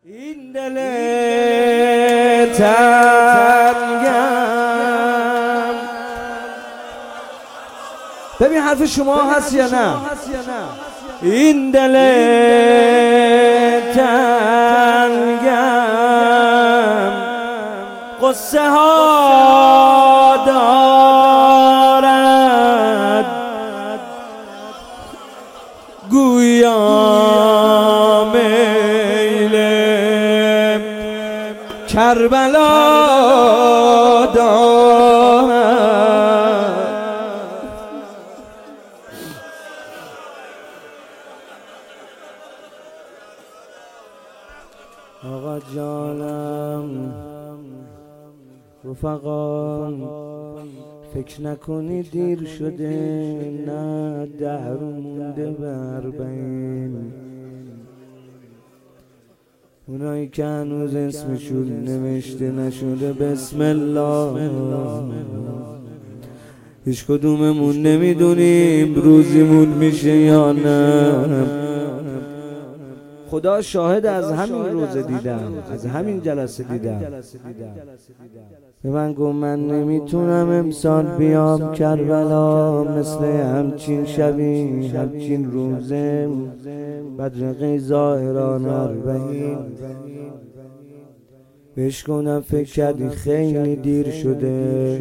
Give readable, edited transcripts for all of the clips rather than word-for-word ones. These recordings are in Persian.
این دل تنگم. ببین حرف شما هست یا نه؟ این دل تنگم قصه ها دارد گویا میل کربلا دارد. آقا جانم رفقا فکر نکنی دیر شده، نه دهر مونده بر بین. اونایی که هنوز اسمشون نوشته نشده بسم الله، هیچ کدوممون نمیدونیم روزیمون میشه یا نه. خدا شاهد، از همین روزه دیدم، از همین جلسه دیدم. به من گفت من نمیتونم امسال بیام کربلا، مثل همچین شبی همچین روزه بدرقه ظاهران اربعین. بهش گفتم فکر کردی خیلی دیر شده،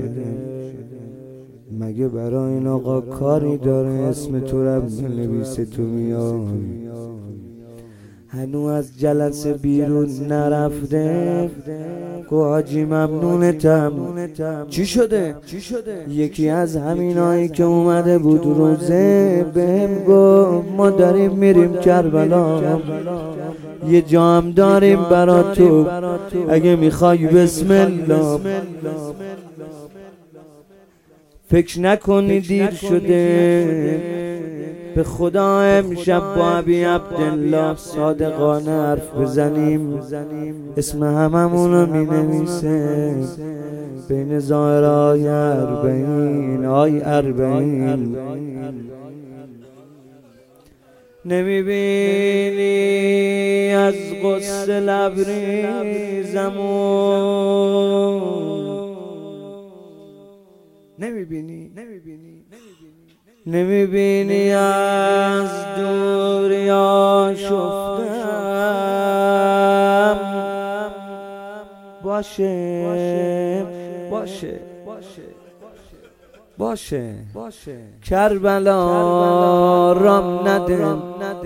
مگه برای این آقا کاری داره اسم تو رو بنویسه تو میای؟ هنو از جلسه بیرون نرفته. گو حاجی ممنونتم. چی شده؟ یکی از همینایی که اومده بود روزه بهم گفت ما داریم میریم کربلا، یه جا هم داریم برا تو، اگه میخوای بسم الله. فکر نکنی دیر شده. به خدا امشب با ابی عبدالله صادقانه حرف بزنیم، اسم هممونو می نویسه بین ظاهرهای اربعین. آی اربعین نمیبینی از غصه لبریزمون؟ نمیبینی از دور آشفتم؟ باشه کربلا رام ندم،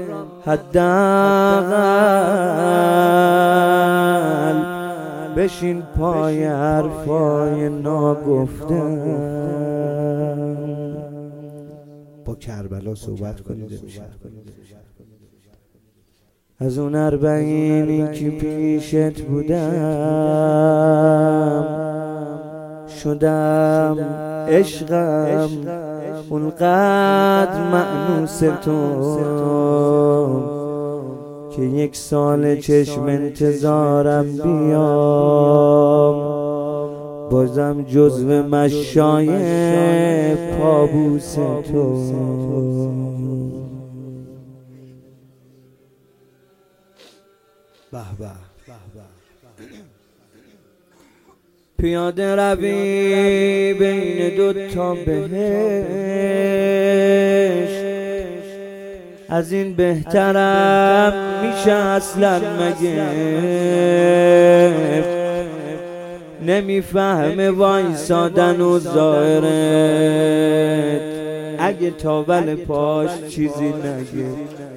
حداقل بشین پای حرفای ناگفتم. با کربلا صحبت کنید امشب. از اون اربعینی که پیشت بودم شدم عشقم اونقدر مأنوس تو که یک سال چشم انتظارم بیام، بازم جزو مشای پابوس تو. به به پیاده روی بین دوتا بهشت، از این بهترم میشه اصلا مگه؟ نمیفهمه وایسادن و ظاهرت اگه تاول پاش چیزی نگه.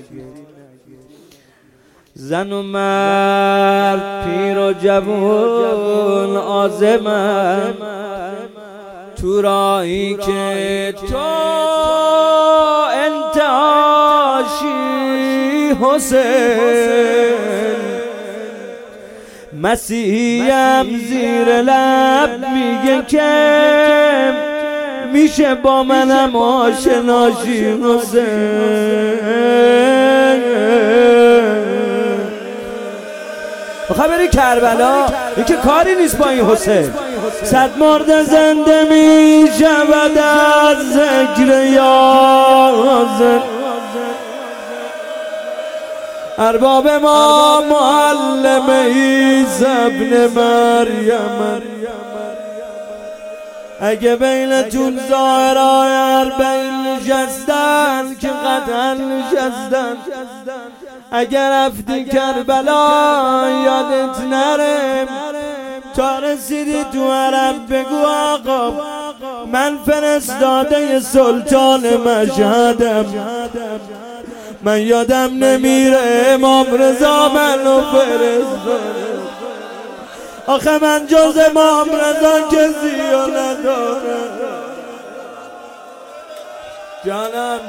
زن و مرد پیر و جوون آزمن تو راهی که تو انتهاشی حسین. مسیحیم زیر لب میگه که میشه با منم آشناشی حسین. خبری کربلا این که کاری نیست با این حسین. صد مرد زنده می شود از ذکر یازر، ارباب ما معلم عیسی ابن مریم. اگه بینتون ظاهرای اربعین نشستن که قطعا نشستن، اگر رفتی کربلا یادت نره، تا رسیدی تو حرم بگو آقا من فرستاده سلطان مشهدم، من یادم نمیره امام رضا منو فرستاده. آخه من جز امام رضا کسی رو ندارم. جانم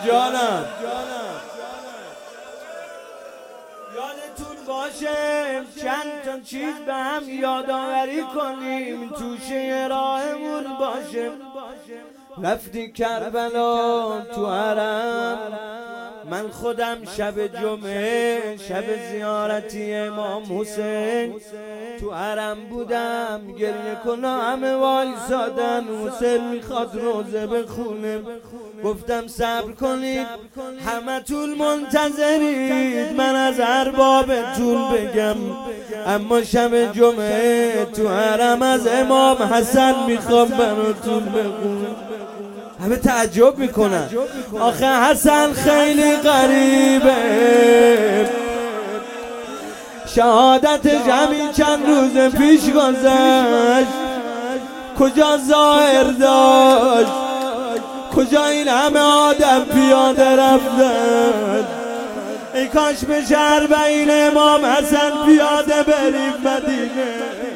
یادتون باشه چند تا چیز به هم یادآوری کنیم توشه راهمون باشه. رفتی کربلا تو حرم، من خودم شب جمعه شب زیارتی امام حسین تو حرم بودم، گریه کنم همه وایسادن، حسین میخواد روزه بخونه، گفتم صبر کنید همه طول منتظرید من از اربابتون بگم، اما شب جمعه تو حرم از امام حسن میخوام براتون بخونم. همه تعجب میکنن، آخه حسن خیلی غریبه، شهادتش همین چند روز پیش گذشت، کجا ظاهر داشت، کجا این همه آدم پیاده رفتن. ای کاش به شهر بین امام حسن پیاده بریم مدینه.